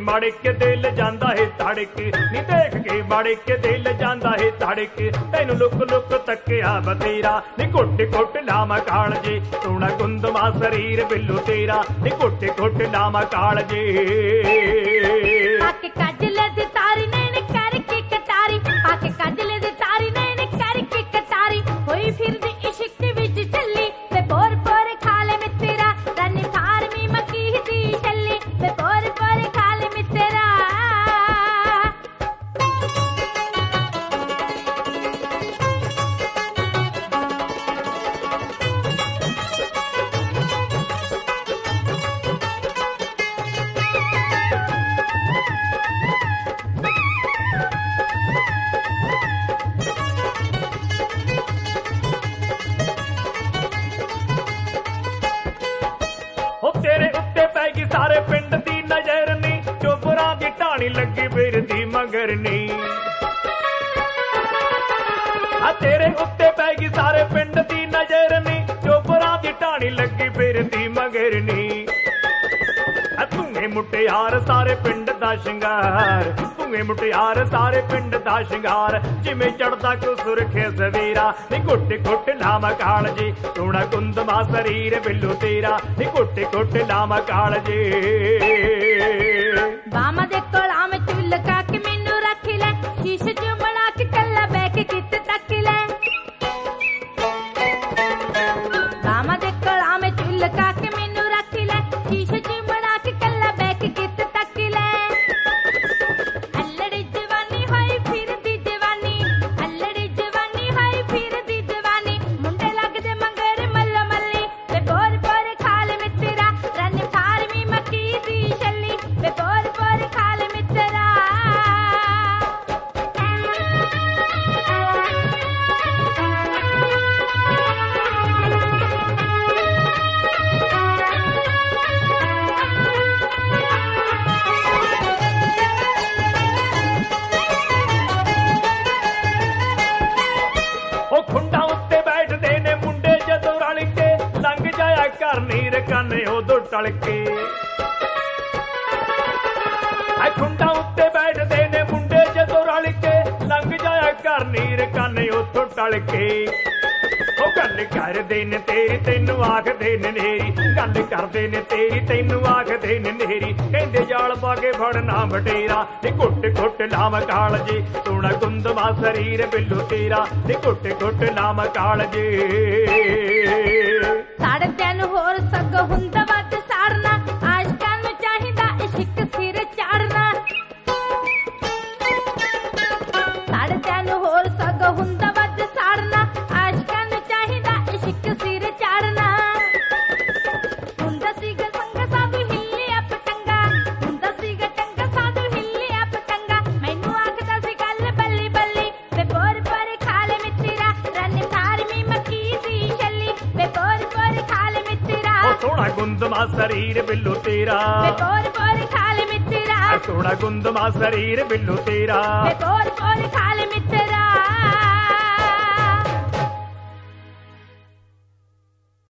माड़े के दिल जांदा है धड़के, नी देख के माड़े के दिल जांदा है धड़के। तैनू लुक लुक तकिया बतेरा, नी घुट घुट लामा काल जे सोना गुंदमा शरीर बिल्लू तेरा, नी घुट घुट लामा काल जे। आके काजले दी तारी नैन करके कटारी, आके काजले दी तारी नैन करके कटारी। होई फिरदी इश्क दे विच चली ते बोर बोर खाले में तेरा, रन फारमी मकी दी छली ते बोर बोर खाले में तेरा। तेरे उत्ते पैगी सारे पिंड दी नजर नी, चोबरा दी ढाणी लगी फिरदी मगर नी। तेरे उत्ते पैगी सारे पिंड दी नजर नी, चोबरा दी ढाणी लगी फिरदी मगर नी। तूए मुटियार सारे पिंड दा शिंगार, तूए मुटियार सारे पिंड दा शिंगार। जिमें चढ़दा को सुरखे सवेरा, नी घुट घुट लामा काल जी सोना गुंदमा शरीर बिल्लू तेरा, नी घुट घुट लामा काल जी। बामा दे कोला में चुल का के मैनू रख ले, शीशे च बना के कल्ला बैठ के कित तक ले। बामा दे कोला में चुल का के मैनू रख ले, शीशे च बना के कल्ला बैठ के कित तक ले। अल्लड़ी जवानी होई फिरदी जवानी, अल्लड़ी जवानी होई फिरदी जवानी। मुंडे लगदे मंगर मल्लो मल्ली ते बोर बोर खाले में तेरा, रन फारमी मकी दी छली ते बोर बोर खाले में तेरा। ओ खुंडा उत्ते बैठदे ने मुंडे जदों रल के, लंघ जाया घर नीर काने उदों टल के। खुंडा उत्ते बैठदे ने मुंडे जदों रल के, लंघ जाया घर नीर काने उदों टल के। ओ गल करदे ने तेरी तैनू आखदे ने नेरी, गल करदे ने तेरी तैनू आखदे ने नेरी। कहंदे जाल पा के फड़ना बटेरा, नी घुट घुट लाम काल जी सोना गुंदमा शरीर बिल्लू तेरा, नी घुट घुट लाम काल जी। साढ़े तेन होर सग हुंदा वध साड़ना, आशकां नूं चाहीदा इश्क सिर चाड़ना। साढ़े तेन होर सग हुंदा वध साड़ना, आशकां नूं चाहीदा इश्क सिर चाड़ना। हुंदा सीगा संगा साधु हिल्लिया पतंगा, हुंदा सीगा चंगा साधु हिल्लिया पतंगा। मैनू आखदा सी गल बल्ली बल्ली ते बोर बोर खाले में तेरा, रन फारमी मकी दी छली ते बोर बोर खाले में तेरा। ओ सोना गुंदमा शरीर बिल्लू तेरा, ते बोर बोर खाले में तेरा, सोना गुंदमा शरीर बिल्लू तेरा। ते बोर बोर खाले में तेरा।